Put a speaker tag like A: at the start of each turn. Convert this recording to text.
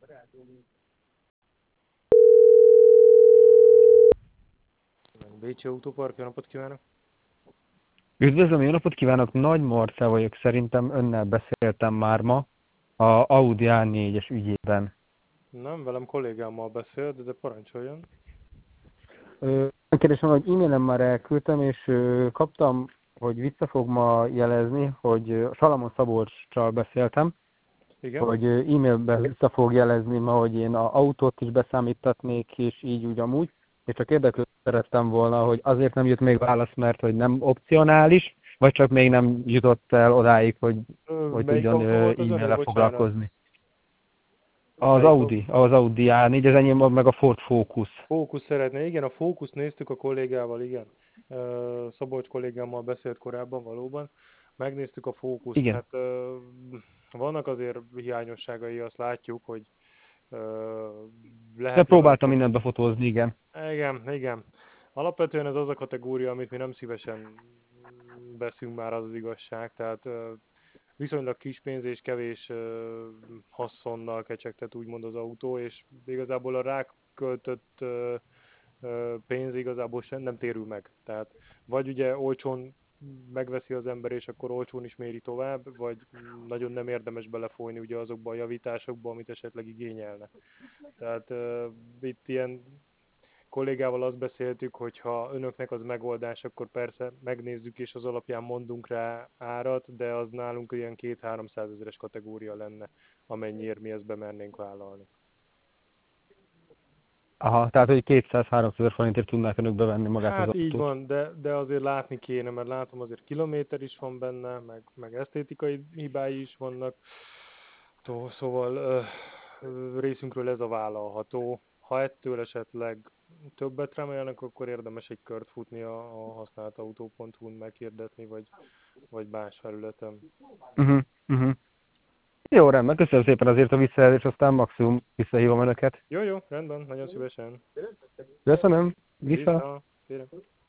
A: Bécsi Autópark, jó napot kívánok!
B: Üdvözlöm, jó napot kívánok! Nagy Marcell vagyok, szerintem önnel beszéltem már ma a Audi A4-es ügyében.
A: Nem, velem kollégámmal beszélt, de parancsoljon.
B: Kérdésem, hogy e-mailen már elküldtem, és kaptam, hogy vissza fog ma jelezni, hogy Salamon Szabolcssal beszéltem,
A: Igen?
B: hogy e-mailben vissza fog jelezni ma, hogy én az autót is beszámítatnék, és így úgy amúgy. És csak érdeklődni szerettem volna, hogy azért nem jut még válasz, mert hogy nem opcionális, vagy csak még nem jutott el odáig, hogy
A: Melyik
B: tudjon
A: autó volt az önök,
B: e-mail-re
A: bocsánat?
B: foglalkozni. Az
A: Melyik
B: Audi, az Audi A4, az enyém meg a Ford Focus.
A: Focus szeretné? Igen, a Focus néztük a kollégával, igen. Szabolcs kollégámmal beszélt korábban valóban. Megnéztük a Focust,
B: Igen,
A: hát vannak azért hiányosságai, azt látjuk, hogy
B: de
A: lehet
B: próbáltam
A: rajta.
B: mindent befotózni, igen.
A: Igen, igen. Alapvetően ez az a kategória, amit mi nem szívesen veszünk már, az az igazság. Tehát viszonylag kis pénz és kevés haszonnal kecsegtet úgymond az autó, és igazából a ráköltött pénz igazából sem nem térül meg. Tehát vagy ugye olcsón megveszi az ember, és akkor olcsón is méri tovább, vagy nagyon nem érdemes belefolyni ugye azokba a javításokba, amit esetleg igényelne. Tehát itt ilyen kollégával azt beszéltük, hogy ha önöknek az megoldás, akkor persze megnézzük és az alapján mondunk rá árat, de az nálunk ilyen 2-300 ezeres kategória lenne, amennyiért mi ezt bemernénk vállalni.
B: Aha, tehát hogy 200-300 ezer forintért tudnák önök bevenni magát az
A: Hát így
B: autót.
A: van, de azért látni kéne, mert látom azért kilométer is van benne, meg esztétikai hibái is vannak. Szóval részünkről ez a vállalható. Ha ettől esetleg többet remélnek, akkor érdemes egy kört futni a használtautó.hu-n meghirdetni, vagy más felületen.
B: Uh-huh, uh-huh. Jó, rendben, köszönöm szépen azért a visszajelzést, aztán maximum visszahívom önöket.
A: Jó, jó, rendben, nagyon szívesen.
B: Köszönöm, vissza.
A: Vissza, kérem.